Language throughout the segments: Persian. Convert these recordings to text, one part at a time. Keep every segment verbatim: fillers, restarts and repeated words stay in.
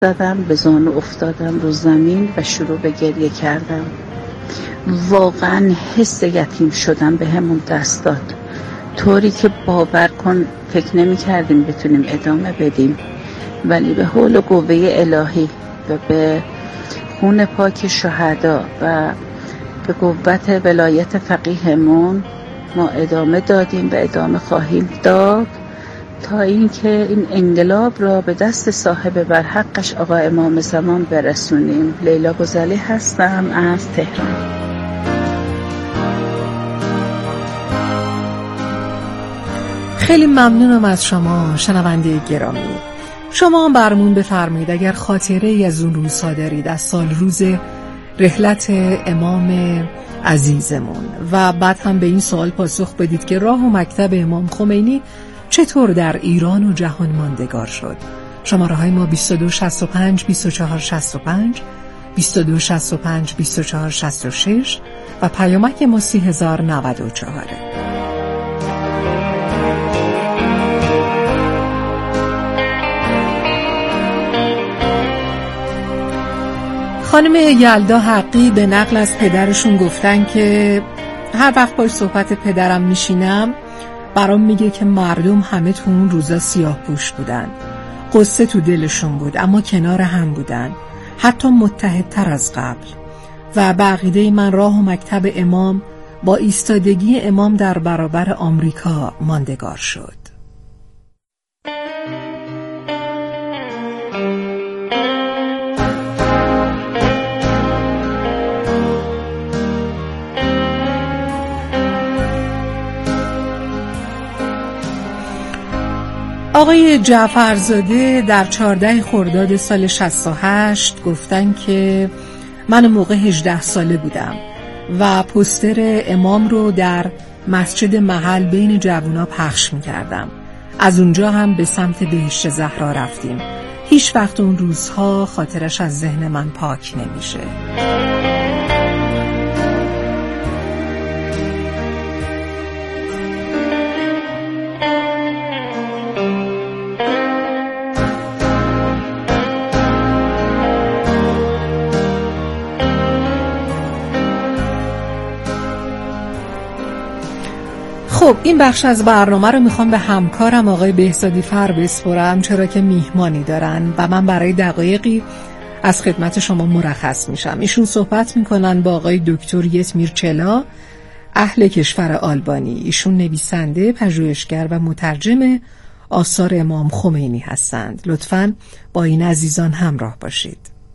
زدم، به زانو افتادم رو زمین و شروع به گریه کردم. واقعا حس یتیم شدم به همون دست داد، طوری که باور کن فکر نمی کردیم بتونیم ادامه بدیم، ولی به حول و قوه الهی و به خون پاک شهدا و به قوت ولایت فقیهمون ما ادامه دادیم و ادامه خواهیم داد تا اینکه این انقلاب را به دست صاحب برحقش آقا امام زمان برسونیم. لیلا گزلی هستم از تهران. خیلی ممنونم از شما شنونده گرامی. شما هم برمون بفرمایید اگر خاطره ای از اون روزها دارید، از سال روز رحلت امام عزیزمون، و بعد هم به این سوال پاسخ بدید که راه و مکتب امام خمینی چطور در ایران و جهان ماندگار شد. شماره های ما بیست و دو شصت و پنج بیست و چهار شصت و پنج، بیست و دو شصت و پنج بیست و چهار شصت و شش و پیامک ما سی هزار و نود و چهار. خانم یلدا حقی به نقل از پدرشون گفتن که هر وقت باش صحبت پدرم میشینم برام میگه که مردم همه تو اون روزا سیاه پوش بودن، قصه تو دلشون بود اما کنار هم بودن، حتی متحدتر از قبل. و به عقیده من راه و مکتب امام با ایستادگی امام در برابر آمریکا ماندگار شد. آقای جعفرزاده در چهارده خرداد سال شصت و هشت گفتن که من موقع هجده ساله بودم و پوستر امام رو در مسجد محل بین جوونا پخش می‌کردم. از اونجا هم به سمت بهشت زهرا رفتیم. هیچ وقت اون روزها خاطرش از ذهن من پاک نمیشه. خب این بخش از برنامه رو میخوام به همکارم آقای بهزادی فر بسپرم، چرا که میهمانی دارن و من برای دقایقی از خدمت شما مرخص میشم. ایشون صحبت میکنن با آقای دکتر یتمیر چلا، اهل کشور آلبانی. ایشون نویسنده، پژوهشگر و مترجم آثار امام خمینی هستند. لطفاً با این عزیزان همراه باشید.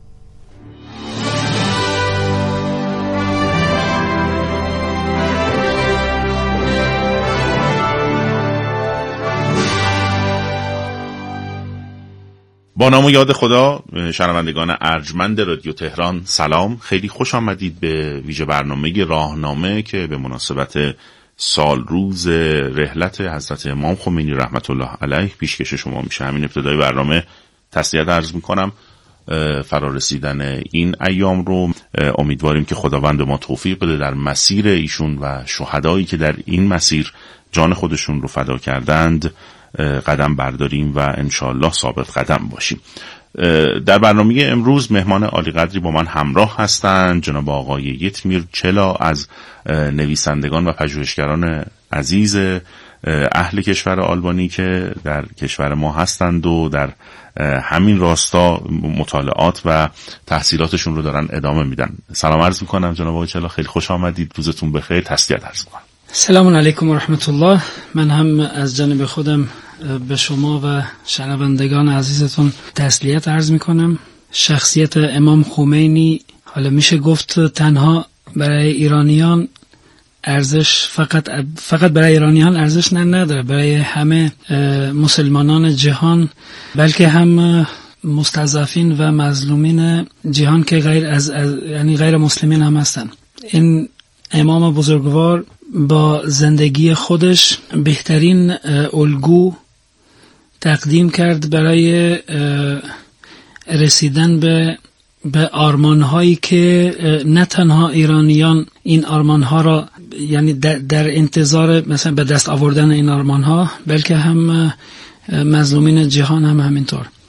با نام و یاد خدا، شنوندگان ارجمند رادیو تهران سلام، خیلی خوش آمدید به ویژه برنامه راهنامه که به مناسبت سال روز رحلت حضرت امام خمینی رحمت الله علیه پیشکش شما میشه. همین ابتدای برنامه تسلیت عرض میکنم فرارسیدن این ایام رو. امیدواریم که خداوند ما توفیق بده در مسیر ایشون و شهدایی که در این مسیر جان خودشون رو فدا کردند قدم برداریم و انشاءالله ثابت قدم باشیم. در برنامه امروز مهمان عالی قدری با من همراه هستند، جناب آقای یتمیر چلا از نویسندگان و پژوهشگران عزیز اهل کشور آلبانی که در کشور ما هستند و در همین راستا مطالعات و تحصیلاتشون رو دارن ادامه میدن. سلام عرض میکنم جناب آقای چلا، خیلی خوش آمدید، روزتون بخیر، تسلیت عرض میکنم. سلام علیکم و رحمت الله. من هم از جانب خودم به شما و شنوندگان عزیزتون تسلیت عرض میکنم. شخصیت امام خمینی حالا میشه گفت تنها برای ایرانیان ارزش، فقط فقط برای ایرانیان ارزش نه نداره، برای همه مسلمانان جهان، بلکه هم مستضعفین و مظلومین جهان که غیر از, از یعنی غیر مسلمین هم هستن. این امام بزرگوار با زندگی خودش بهترین الگو تقدیم کرد برای رسیدن به به آرمان‌هایی که نه تنها ایرانیان این آرمان‌ها را، یعنی در, در انتظار مثلا به دست آوردن این آرمان‌ها، بلکه هم مظلومین جهان هم همینطور.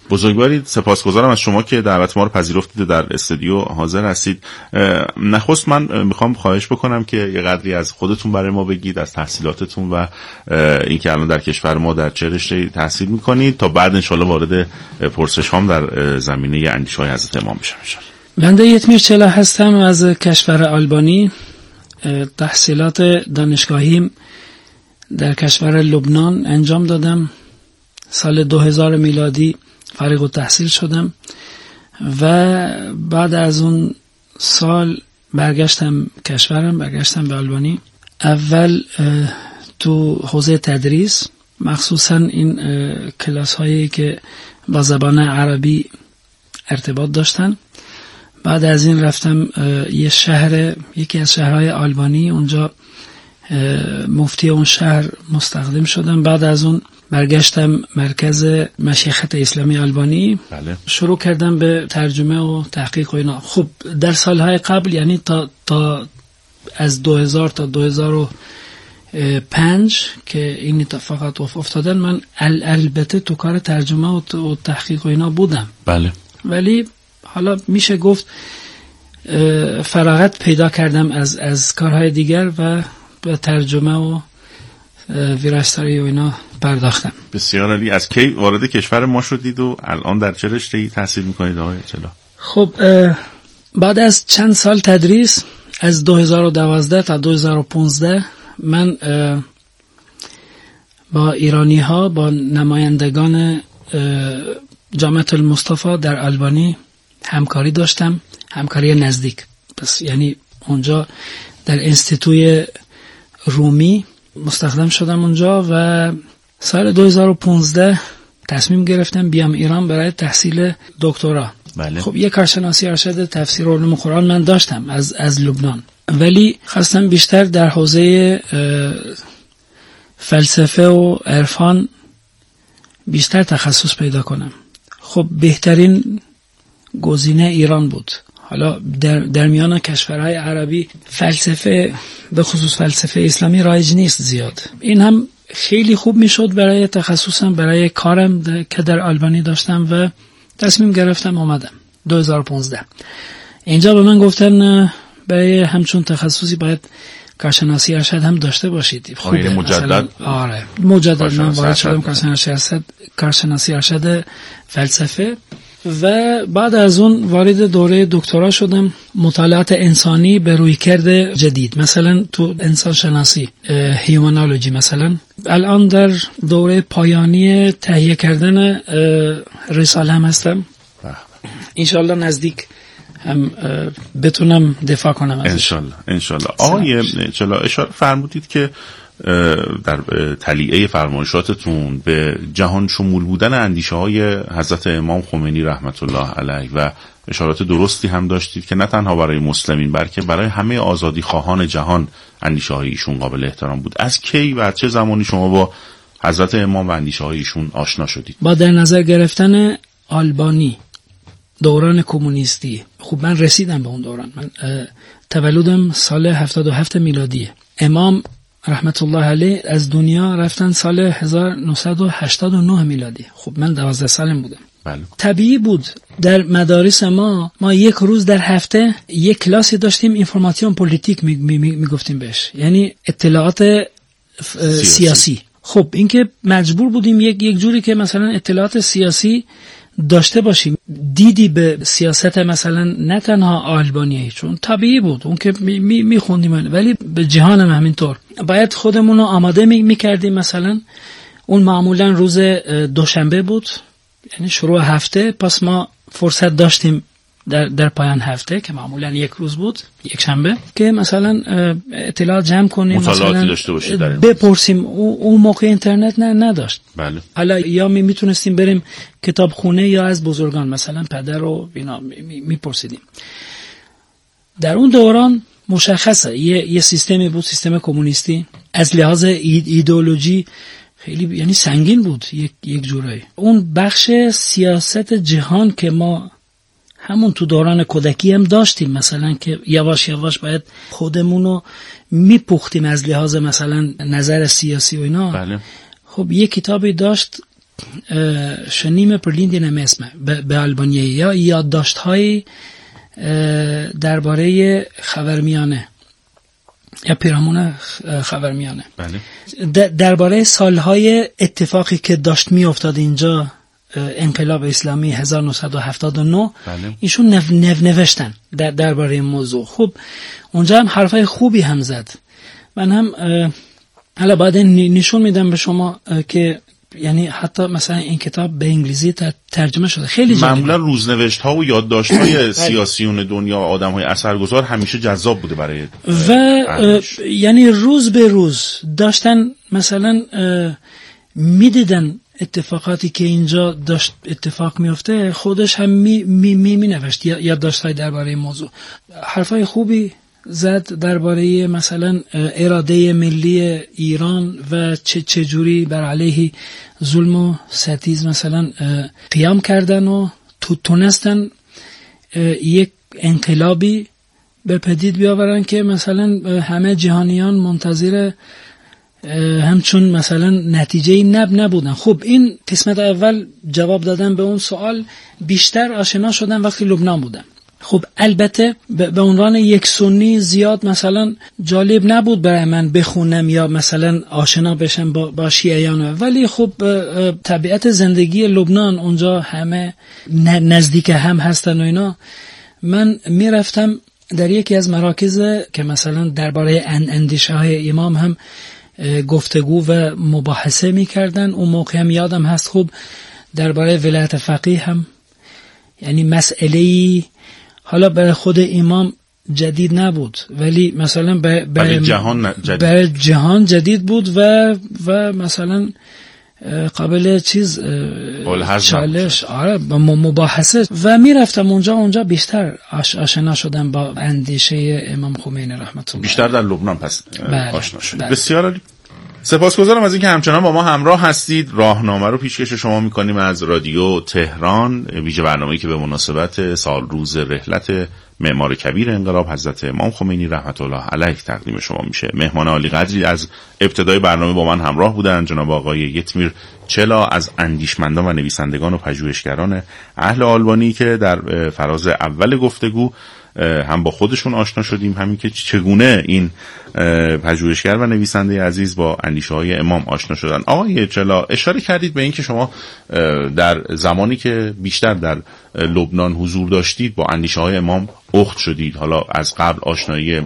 بزرگوارید، سپاسگزارم از شما که دعوت ما رو پذیرفتید و در استودیو حاضر هستید. نخست من میخوام خواهش بکنم که یه قدری از خودتون برای ما بگید، از تحصیلاتتون و اینکه الان در کشور ما در چه رشته‌ای تحصیل میکنید، تا بعد انشالله وارد پرسش هام در زمینه اندیشه‌های حضرت امام بشم. بنده یتمیر چلا هستم از کشور آلبانی. تحصیلات دانشگاهیم در کشور لبنان انجام دادم. سال دو هزار میلادی فارغ التحصیل شدم و بعد از اون سال برگشتم کشورم، برگشتم به آلبانی. اول تو حوزه تدریس، مخصوصا این کلاس هایی که با زبان عربی ارتباط داشتن. بعد از این رفتم یه شهر، یکی از شهرهای آلبانی، اونجا مفتی اون شهر مستخدم شدم. بعد از اون برگشتم مرکز مشیخت اسلامی آلبانی. بله. شروع کردم به ترجمه و تحقیق و اینا. خب در سالهای قبل، یعنی تا تا از دو هزار تا دو هزار و پنج که این اتفاقات افتادن، من ال البته تو کار ترجمه و تحقیق و اینا بودم. بله. ولی حالا میشه گفت فراغت پیدا کردم از از کارهای دیگر و به ترجمه و ویراستاری و اینا پرداختم. بسیار عالی. از کی وارد کشور ما شدید و الان در چه رشته‌ای تحصیل میکنید آقای چلا؟ خب بعد از چند سال تدریس، از دو هزار و دوازده تا دو هزار و پانزده، من با ایرانی ها، با نمایندگان جامعه المصطفى در آلبانی همکاری داشتم، همکاری نزدیک. پس یعنی اونجا در انستیتوی رومی مستخدم شدم اونجا و سال دو هزار و پانزده تصمیم گرفتم بیام ایران برای تحصیل دکترا. بله. خب یک کارشناسی ارشد تفسیر و علوم قرآن من داشتم از از لبنان، ولی خواستم بیشتر در حوزه فلسفه و عرفان بیشتر تخصص پیدا کنم. خب بهترین گزینه ایران بود. حالا در, در میان کشورهای عربی فلسفه، به خصوص فلسفه اسلامی، رایج نیست زیاد. این هم خیلی خوب میشد برای تخصصم، برای کارم که در آلبانی داشتم و تصمیم گرفتم آمدم دو هزار و پانزده. اینجا به من گفتن برای همچون تخصصی باید کارشناسی ارشد هم داشته باشید. خب مجدد؟ آره مجدد من وارد شدم کارشناسی ارشد، کارشناسی ارشد فلسفه و بعد از اون وارد دوره دکترا شدم، مطالعات انسانی به رویکرد جدید، مثلا تو انسان شناسی، هیومانولوژی مثلا. الان در دوره پایانی تهیه کردن رساله هم هستم. انشالله نزدیک هم بتونم دفاع کنم ازش. انشالله انشالله. آقای چلا اشاره فرمودید که در تلیعه فرمایشاتتون به جهان شمول بودن اندیشه های حضرت امام خمینی رحمت الله علیه و اشارات درستی هم داشتید که نه تنها برای مسلمین بلکه برای همه آزادی خواهان جهان اندیشه های ایشون قابل احترام بود. از کی و چه زمانی شما با حضرت امام و اندیشه های ایشون آشنا شدید؟ با در نظر گرفتن آلبانی، دوران کمونیستی. خب من رسیدم به اون دوران. من تولدم سال هفتاد و هفت میلادیه. امام رحمت الله علیه از دنیا رفتن سال هزار و نهصد و هشتاد و نه میلادی. خب من دوازده سالم بودم. بله. طبیعی بود در مدارس ما ما یک روز در هفته یک کلاسی داشتیم، اینفورماسیون پولیتیک می, می, می, می گفتیم بهش، یعنی اطلاعات سیاسی. سیاسی. خب این که مجبور بودیم یک یک جوری که مثلا اطلاعات سیاسی داشته باشیم، دیدی به سیاست مثلا نه تنها آلبانیه، چون طبیعی بود اون که می می خوندیم، ولی به جهان هم همینطور باید خودمون رو آماده می, می کردیم. مثلا اون معمولا روز دوشنبه بود، یعنی شروع هفته، پس ما فرصت داشتیم در در پایان هفته که معمولا یک روز بود، یک شنبه، که مثلا اطلاعات جمع کنیم، مثلا داشته باشید، بپرسیم. اون موقع اینترنت نه نداشت. بله. حالا یا می میتونستیم بریم کتابخونه یا از بزرگان، مثلا پدر رو اینا میپرسیدیم. در اون دوران مشخصه یه یه سیستمی بود، سیستم کمونیستی، از لحاظ ایدئولوژی خیلی یعنی سنگین بود یک یک جورایی. اون بخش سیاست جهان که ما همون تو دوران کودکی هم داشتیم، مثلا که یواش یواش باید خودمونو میپختیم از لحاظ مثلا نظر سیاسی و اینا. بله. خب یه کتابی داشت شنیم پرلیندین اسمه به آلبانیایی یا یادداشت های درباره خاورمیانه یا پیرامون خاورمیانه، بله. درباره سالهای اتفاقی که داشت می افتاد اینجا، انقلاب اسلامی هزار و نهصد و هفتاد و نه، بله. ایشون نو نو نوشتن در درباره این موضوع. خب اونجا هم حرفای خوبی هم زد. من هم حالا بعد نشون میدم به شما که یعنی حتی مثلا این کتاب به انگلیسی ترجمه شده. خیلی جالبه. معمولا روزنوشت ها و یادداشت های سیاسیون دنیا و آدم های اثرگذار همیشه جذاب بوده برای و یعنی روز به روز داشتن مثلا میدیدن اتفاقاتی که اینجا داشت اتفاق میفته، خودش هم می می می, می نوشت یادداشت های درباره موضوع. حرفای خوبی زد درباره مثلا اراده ملی ایران و چه چجوری بر علیه ظلم و ستیز مثلا قیام کردن و تو تونستن یک انقلابی به پدید بیاورن که مثلا همه جهانیان منتظر همچون مثلا نتیجه نب نبودن. خب این قسمت اول جواب دادن به اون سوال، بیشتر آشنا شدن وقتی لبنان بودم. خب البته به عنوان یک سنی زیاد مثلا جالب نبود برای من بخونم یا مثلا آشنا بشم با, با شیعیان، ولی خب طبیعت زندگی لبنان اونجا همه نزدیک هم هستن و اینا. من میرفتم در یکی از مراکز که مثلا درباره اندیشه های امام هم گفتگو و مباحثه میکردن. اون موقع هم یادم هست خب درباره ولایت فقیه هم یعنی مسئله‌ای حالا برای خود امام جدید نبود، ولی مثلا برای جهان جدید. برای جهان جدید بود و و مثلا قابل چیز چالش آره مباحثه و میرفتم اونجا اونجا بیشتر آشنا شدم با اندیشه امام خمینی رحمت الله. بیشتر در لبنان پس آشنا شدید. بسیار عالی. سپاسگزارم از اینکه همچنان با ما همراه هستید. راهنامه رو پیشکش شما میکنیم از رادیو تهران، ویژه برنامه‌ای که به مناسبت سال روز رحلت معمار کبیر انقلاب حضرت امام خمینی رحمت الله علیه تقدیم شما میشه. مهمان عالی قدری از ابتدای برنامه با من همراه بودن جناب آقای یتمیر چلا از اندیشمندان و نویسندگان و پژوهشگران اهل آلبانی که در فراز اول گفتگو هم با خودشون آشنا شدیم، همین که چگونه این پژوهشگر و نویسنده عزیز با اندیشه های امام آشنا شدن. آقای چلا اشاره کردید به این که شما در زمانی که بیشتر در لبنان حضور داشتید با اندیشه های امام اخت شدید. حالا از قبل آشنایی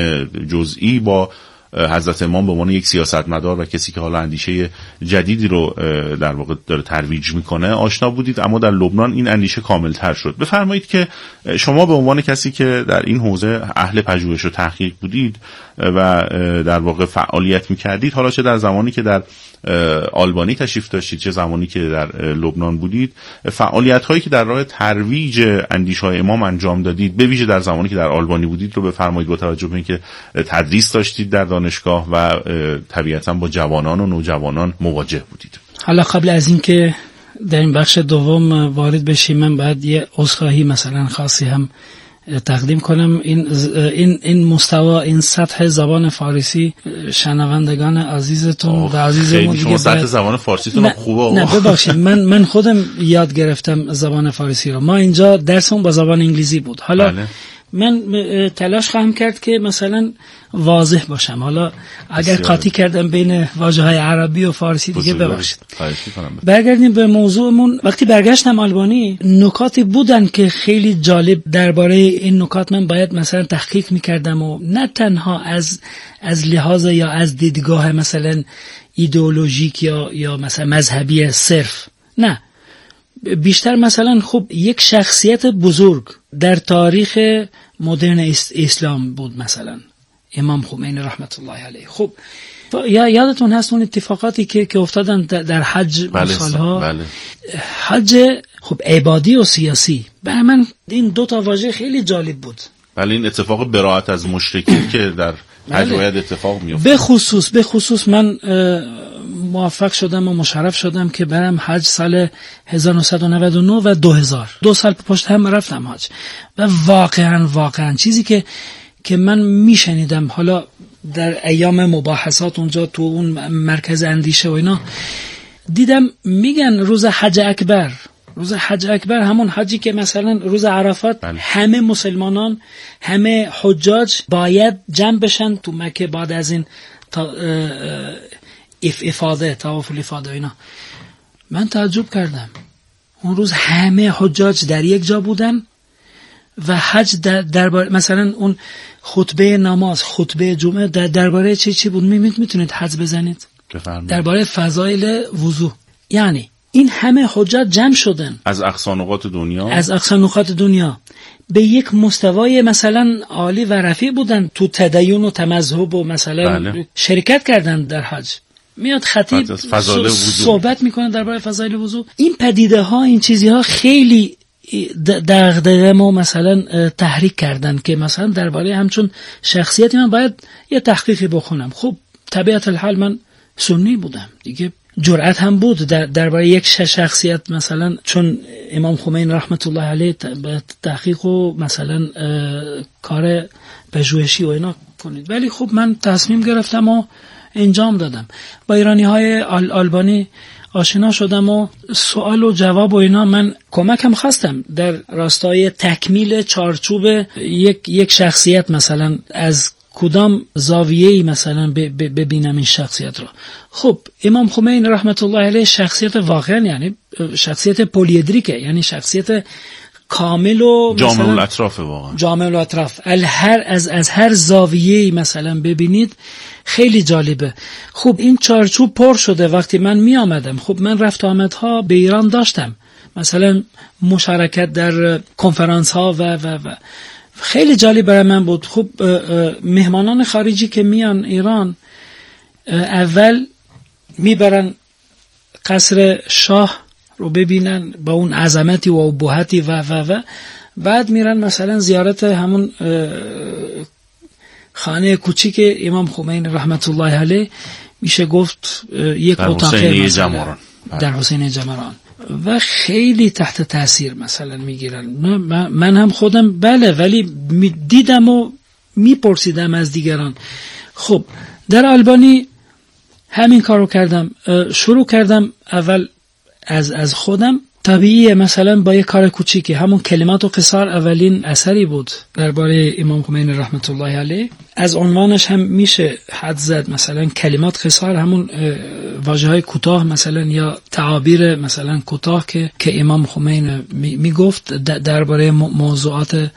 جزئی با حضرت امام به عنوان یک سیاستمدار و کسی که حالا اندیشه جدیدی رو در واقع داره ترویج میکنه آشنا بودید، اما در لبنان این اندیشه کاملتر شد. بفرمایید که شما به عنوان کسی که در این حوزه اهل پژوهش و تحقیق بودید و در واقع فعالیت میکردید، حالا چه در زمانی که در آلبانی تشریف داشتید چه زمانی که در لبنان بودید، فعالیت هایی که در راه ترویج اندیشه های امام انجام دادید، به ویژه در زمانی که در آلبانی بودید، رو بفرمایید با توجه به اینکه تدریس داشتید در دانشگاه و طبیعتا با جوانان و نوجوانان مواجه بودید. حالا قبل از اینکه در این بخش دوم وارد بشیم، من باید یه عذرخواهی مثلا خاصی هم تقدیم کنم. این این این مستوا این سطح زبان فارسی شنوندگان عزیزتون و عزیزمون دیگه سطح زبان فارسیتون خوبه. نه ببخشید، من من خودم یاد گرفتم زبان فارسی رو. ما اینجا درسمون با زبان انگلیسی بود. حالا بله. من تلاش خواهم کرد که مثلا واضح باشم. حالا اگر قاطی کردم بین واژه‌های عربی و فارسی دیگه ببخشید. برگردیم به موضوعمون. وقتی برگشتم آلبانی، نکاتی بودن که خیلی جالب درباره این نکات من باید مثلا تحقیق می‌کردم و نه تنها از از لحاظ یا از دیدگاه مثلا ایدئولوژیک یا یا مثلا مذهبی صرف، نه، بیشتر مثلا خب یک شخصیت بزرگ در تاریخ مدرن اسلام بود، مثلا امام خمینی رحمت الله علیه. خب یا یادتون هست اون اتفاقاتی که که افتادن در حج بله سالها بله. حج خب عبادی و سیاسی، برای من این دو تا واژه خیلی جالب بود. بله، این اتفاق براءت از مشرکین که در حج باید اتفاق میفته. به خصوص به خصوص من موفق شدم و مشرف شدم که برم حج سال هزار و نهصد و نود و نه و دو هزار دو سال پشت هم رفتم حج و واقعا واقعا چیزی که که من میشنیدم حالا در ایام مباحثات اونجا تو اون مرکز اندیشه و اینا، دیدم میگن روز حج اکبر، روز حج اکبر همون حجی که مثلا روز عرفات بله. همه مسلمانان، همه حجاج باید جمع بشن تو مکه بعد از این تا اف افاده طواف الافاده اینا. من تعجب کردم، اون روز همه حجاج در یک جا بودن و حج در درباره مثلا اون خطبه نماز، خطبه جمعه در درباره چی چی بود؟ میتونید حدس بزنید؟ درباره فضایل وضو. یعنی این همه حجاج جمع شدن از اقصا نقاط دنیا، از اقصا نقاط دنیا به یک مستوای مثلا عالی و رفیع بودن تو تدین و تمذهب و مثلا بله. شرکت کردن در حج. میاد خطیب صحبت میکنه درباره فضایل وضو. این پدیده ها، این چیزی ها خیلی دغدغه ما مثلا تحریک کردن که مثلا درباره همچون شخصیتی من باید یه تحقیقی بخونم. خب طبیعت الحال من سنی بودم دیگه، جرأت هم بود در درباره یک شخصیت مثلا چون امام خمینی رحمت الله علیه تحقیق و مثلا کار پژوهشی و اینا کنید. ولی خب من تصمیم گرفتم و انجام دادم. با ایرانی های آل آلبانی آشنا شدم و سوال و جواب و اینا من کمکم خواستم در راستای تکمیل چارچوب یک یک شخصیت، مثلا از کدام زاویه‌ای مثلا ببینم این شخصیت رو. خب امام خمینی رحمت الله علیه شخصیت واقعا یعنی شخصیت پلیدریکه، یعنی شخصیت کامل و جامع الاطراف، واقعا جامع الاطراف. هر از از هر زاویه‌ای مثلا ببینید خیلی جالبه. خب این چارچوب پر شده وقتی من می آمدم. خب من رفت آمدها به ایران داشتم، مثلا مشارکت در کنفرانس ها و و و خیلی جالب برای من بود. خب مهمانان خارجی که میان ایران اول میبرن قصر شاه رو ببینن با اون عظمتی و ابهتی و و و بعد میرن مثلا زیارت همون خانه کوچیک امام خمینی رحمت الله علیه، میشه گفت یک اتاق جمران در حسین جمران، و خیلی تحت تاثیر مثلا میگیرن. من هم خودم بله، ولی دیدم و میپرسیدم از دیگران. خب در آلبانی همین کارو کردم، شروع کردم اول از از خودم. طبیعیه مثلا با یک کار کوچیکی، همون کلمات و قصار اولین اثری بود درباره امام خمینی رحمت الله علیه. از عنوانش هم میشه حد زد، مثلا کلمات قصار همون واژه‌های کوتاه مثلا یا تعابیر مثلا کوتاه که که امام خمینی میگفت درباره موضوعات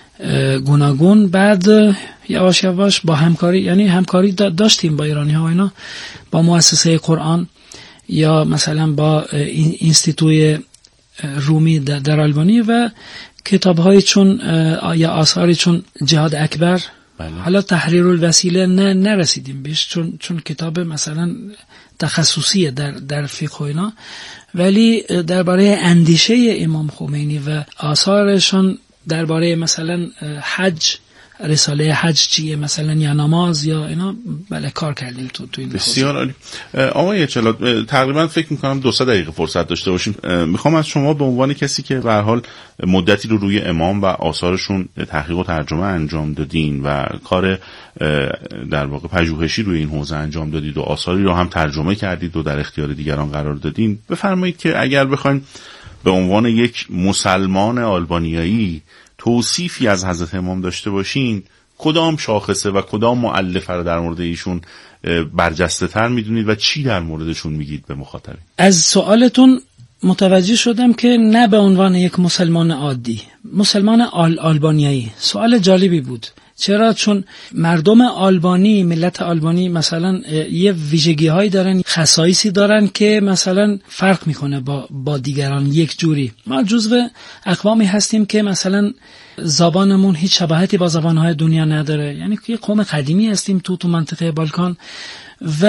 گوناگون. بعد یواش یواش با همکاری، یعنی همکاری داشتیم با ایرانی ها و اینا، با مؤسسه قرآن یا مثلا با اینستیتوی رومی در آلبانی و کتاب‌های چون یا آثاری چون جهاد اکبر. بله. حالا تحریر الوسیله نه نرسیدیم بهش چون چون کتاب مثلا تخصصیه در در فقه و اینا، ولی درباره اندیشه امام خمینی و آثارشون درباره مثلا حج، رساله حج چیه مثلا یا نماز یا اینا، بله کار کردیم تو تو این. بسیار عالی. آقای چلات تقریبا فکر می‌کنم دو سه دقیقه فرصت داشته باشیم. میخوام از شما به عنوان کسی که به هر حال مدتی رو روی امام و آثارشون تحقیق و ترجمه انجام دادین و کار در واقع پژوهشی روی این حوزه انجام دادید و آثاری رو هم ترجمه کردید و در اختیار دیگران قرار دادین، بفرمایید که اگر بخواید به عنوان یک مسلمان آلبانیایی توصیفی از حضرت امام داشته باشین، کدام شاخصه و کدام مؤلفه رو در مورد ایشون برجسته تر میدونید و چی در موردشون میگید به مخاطبین؟ از سوالتون متوجه شدم که نه به عنوان یک مسلمان عادی، مسلمان آل آلبانیایی. سوال جالبی بود. چرا؟ چون مردم آلبانی، ملت آلبانی مثلا یه ویژگی هایی دارن، خصایصی دارن که مثلا فرق میکنه با با دیگران یک جوری. ما جزو اقوامی هستیم که مثلا زبانمون هیچ شباهتی با زبانهای دنیا نداره، یعنی یه قوم قدیمی هستیم تو تو منطقه بالکان و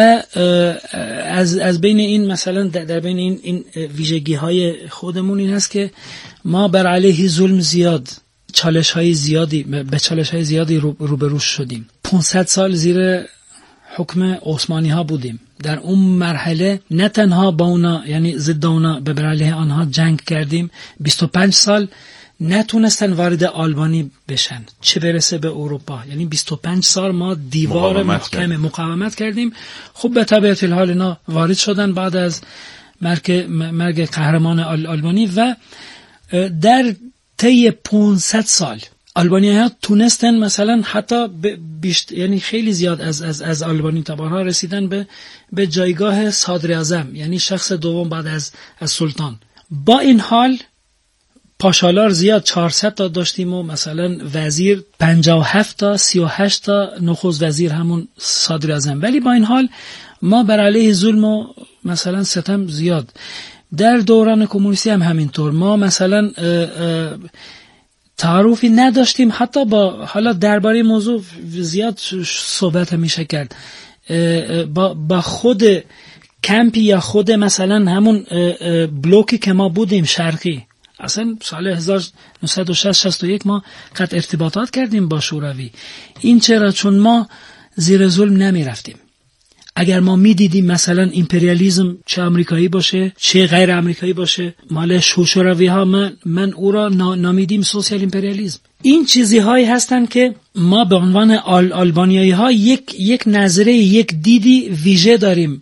از از بین این مثلا در بین این این ویژگی های خودمون این هست که ما بر علیه ظلم زیاد، چالش های زیادی به چالش های زیادی روبرو شدیم. پانصد سال زیر حکم عثمانی ها بودیم. در اون مرحله نه تنها با اونا یعنی ضد اونا بر علیه آنها جنگ کردیم، بیست و پنج سال نتونستن وارد آلبانی بشن چه برسه به اروپا. یعنی بیست و پنج سال ما دیوار محکم مقاومت کردیم. خب به طبیعت الحال اینا وارد شدن بعد از مرگ مرگ قهرمان آلبانی و در طی پانصد سال آلبانی‌ها تونستن مثلا حتی بیشت یعنی خیلی زیاد از از از آلبانی تبارها رسیدن به به جایگاه صدر اعظم، یعنی شخص دوم بعد از از سلطان. با این حال پاشالار زیاد چهارصد تا داشتیم و مثلا وزیر پنجاه و هفت تا سی و هشت تا نخست وزیر همون صدر اعظم، ولی با این حال ما بر علیه ظلم و مثلا ستم زیاد. در دوران کمونیستی هم همینطور ما مثلا تعارفی نداشتیم، حتی با حالا درباره موضوع زیاد صحبت میشه کرد، با با خود کمپی یا خود مثلا همون بلوکی که ما بودیم شرقی، اصلا سال هزار و نهصد و شصت شصت و یک ما قطع ارتباطات کردیم با شوروی. این چرا؟ چون ما زیر ظلم نمی رفتیم. اگر ما می دیدیم مثلا امپریالیسم چه امریکایی باشه چه غیر امریکایی باشه مال شوروی ها، من, من او را نامیدیم سوسیال امپریالیسم. این چیزی هایی هستن که ما به عنوان آل آلبانیایی ها یک یک نظره یک دیدی ویژه داریم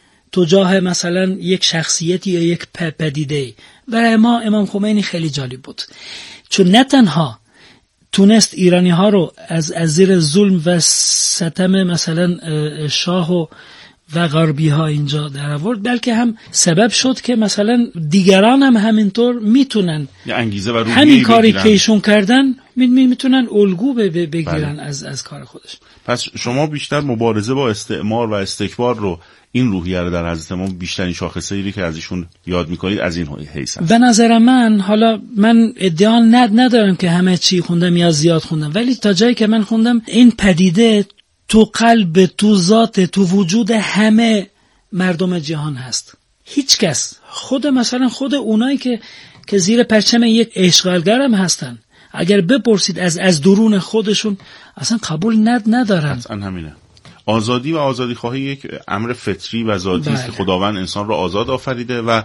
تجاه مثلا یک شخصیتی یا یک پدیده. برای ما امام خمینی خیلی جالب بود، چون نه تنها تونست ایرانی ها رو از از زیر ظلم و ستم مثلا شاه و و غربی ها اینجا در آورد، بلکه هم سبب شد که مثلا دیگران هم همینطور میتونن انگیزه و روحیه همین کاری که ایشون کردن میتونن الگو بگیرن بله. از از کار خودش. پس شما بیشتر مبارزه با استعمار و استکبار رو، این روحیه رو در حضرت امام بیشترین شاخصه‌ای که از ایشون یاد میکنید از این حیث است؟ به نظر من، حالا من ادعا ند ندارم که همه چی خوندم یا زیاد خوندم، ولی تا جایی که من خوندم این پدیده تو قلب، تو ذات، تو وجود همه مردم جهان هست. هیچ کس، خود مثلا خود اونایی که که زیر پرچم یک اشغالگر هم هستن، اگر بپرسید از از درون خودشون اصلا قبول ند ندارن. اصلا همینه. آزادی و آزادی خواهی یک امر فطری و ذاتی است که خداوند انسان را آزاد آفریده و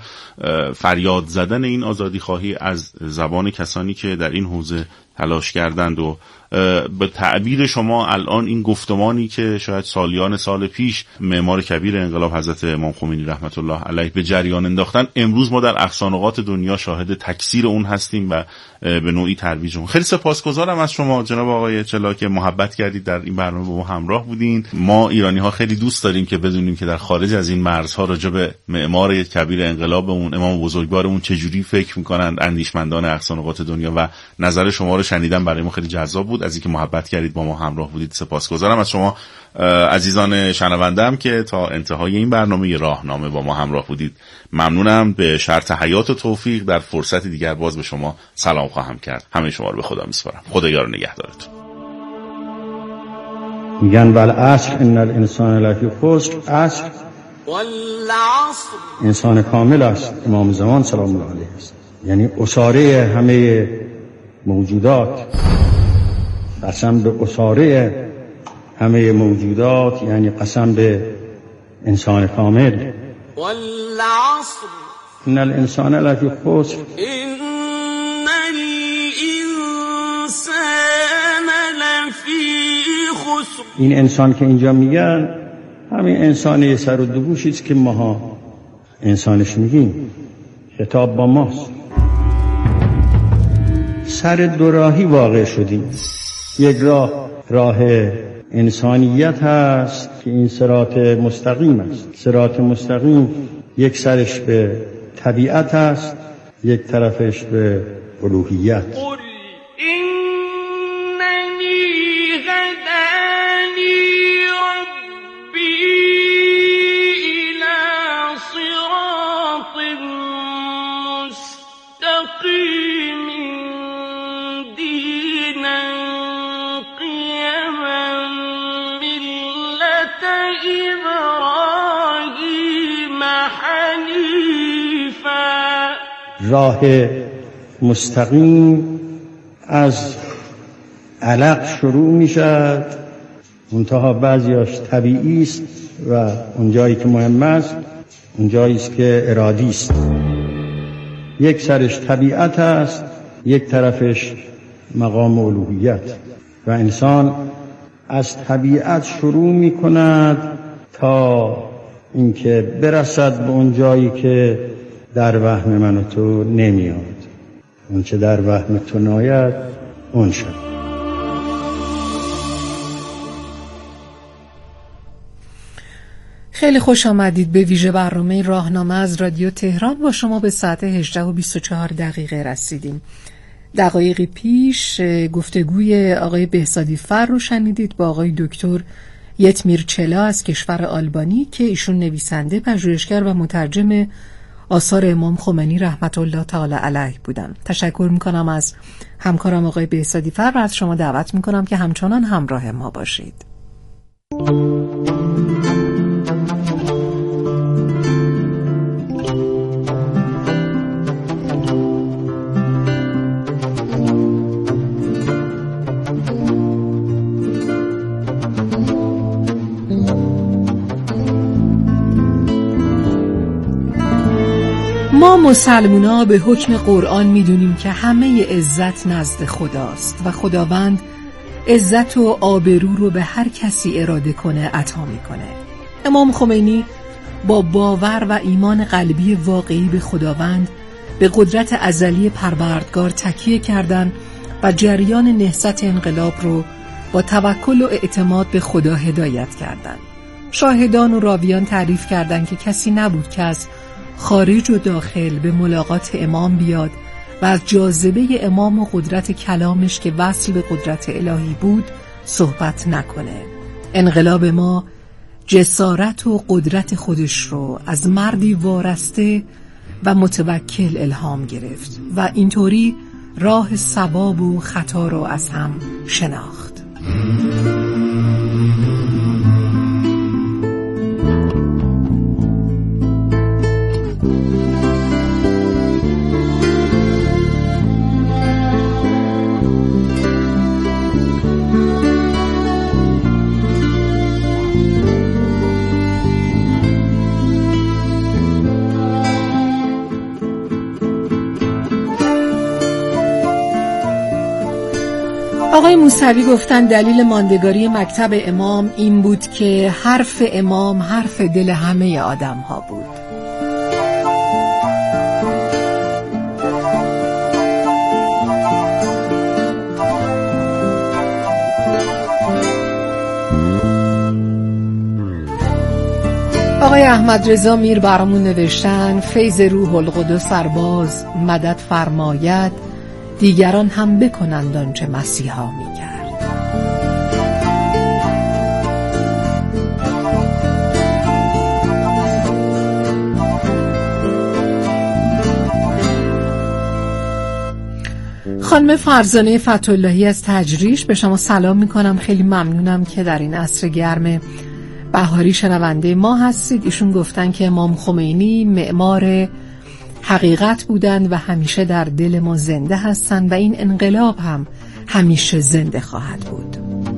فریاد زدن این آزادی خواهی از زبان کسانی که در این حوزه تلاش کردند و به تعبیر شما الان این گفتمانی که شاید سالیان سال پیش معمار کبیر انقلاب حضرت امام خمینی رحمت الله علیه به جریان انداختن، امروز ما در اقصانقاط دنیا شاهد تکثیر اون هستیم و به نوعی ترویج اون. خیلی سپاسگزارم از شما جناب آقای چلا که محبت کردید در این برنامه با ما همراه بودین. ما ایرانی ها خیلی دوست داریم که بدونیم که در خارج از این مرزها راجع به معمار کبیر انقلابمون، امام بزرگوارمون چجوری فکر میکنند اندیشمندان اقصانقاط دنیا، و نظر شما رو شنیدم برای ما خیلی جذاب بود. از اینکه محبت کردید با ما همراه بودید سپاسگزارم. از شما عزیزان شنونده‌ام که تا انتهای این برنامه راهنامه با ما همراه بودید ممنونم. به شرط حیات و توفیق در فرصت دیگر باز به شما سلام خواهم کرد. همه شما رو به خدا میسپارم. خدا یار و نگهدارتون. میگن والعصر ان الانسان لفی خسر، عصر انسان کامل است، امام زمان سلام الله علیه است، یعنی اساره همه موجودات. قسم به اساره همه موجودات یعنی قسم به انسان کامل. والعصر ان الانسان لفی خسر، ان الانسان لفی خسر. این انسان که اینجا میگن همین انسانی سر و دوگوشی است که ماها انسانش میگیم. خطاب با ماست. سر دوراهی واقع شدیم. یک راه راه انسانیت هست که این صراط مستقیم است. صراط مستقیم یک سرش به طبیعت است، یک طرفش به الوهیت. راه مستقیم از علق شروع می شد، منتها بعضیاش طبیعی است و اونجایی که مهم است اونجایی است که ارادی است. یک سرش طبیعت است، یک طرفش مقام الوهیت. و انسان از طبیعت شروع می کند تا اینکه برسد به اون جایی که در وهم من و تو نمیاد، اون چه در وهم تو ناید اون شد. خیلی خوش آمدید به ویژه برنامه راهنامه از رادیو تهران. با شما به ساعت هجده و بیست و چهار دقیقه رسیدیم. دقایقی پیش گفتگوی آقای بهزادی فر رو شنیدید با آقای دکتر یتمیر چلا از کشور آلبانی که ایشون نویسنده، پژوهشگر و مترجم آثار امام خمینی رحمت الله تعالی علیه بودن. تشکر میکنم از همکارم آقای بهزادی فر و از شما دعوت میکنم که همچنان همراه ما باشید. ما مسلمونا به حکم قرآن میدونیم که همه عزت نزد خداست و خداوند عزت و آبرو رو به هر کسی اراده کنه عطا میکنه. امام خمینی با باور و ایمان قلبی واقعی به خداوند به قدرت ازلی پروردگار تکیه کردند و جریان نهضت انقلاب رو با توکل و اعتماد به خدا هدایت کردند. شاهدان و راویان تعریف کردند که کسی نبود که از خارج و داخل به ملاقات امام بیاد و از جاذبه امام و قدرت کلامش که وصل به قدرت الهی بود صحبت نکنه. انقلاب ما جسارت و قدرت خودش رو از مردی وارسته و متوکل الهام گرفت و اینطوری راه صواب و خطا رو از هم شناخت. آقای موسوی گفتن دلیل ماندگاری مکتب امام این بود که حرف امام حرف دل همه آدم ها بود. آقای احمد رضا میر برامون نوشتن فیض روح القدس سرباز مدد فرماید دیگران هم بکنند آنچه مسیحا می‌کرد. خانم فرزانه فتح‌اللهی از تجریش به شما سلام می‌کنم. خیلی ممنونم که در این عصر گرم بهاری شنونده ما هستید. ایشون گفتن که امام خمینی معمار حقیقت بودند و همیشه در دل ما زنده هستند و این انقلاب هم همیشه زنده خواهد بود.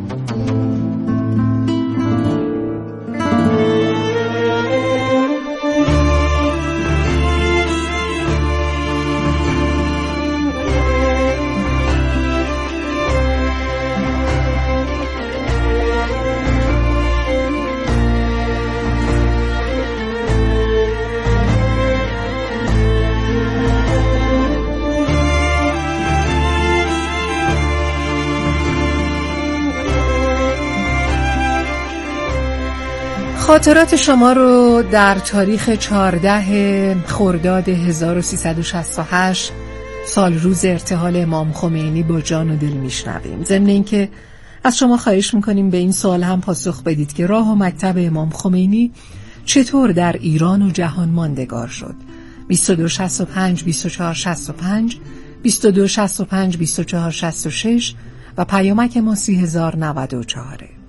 خاطرات شما رو در تاریخ چهارده خرداد هزار و سیصد و شصت و هشت سال روز ارتحال امام خمینی با جان و دل میشنویم. ضمن اینکه از شما خواهش میکنیم به این سوال هم پاسخ بدید که راه و مکتب امام خمینی چطور در ایران و جهان ماندگار شد. بیست و دو شصت و پنج بیست و چهار شصت و پنج بیست و دو شصت و پنج بیست و چهار شصت و شش و پیامک ما سی هزار و نود و چهار.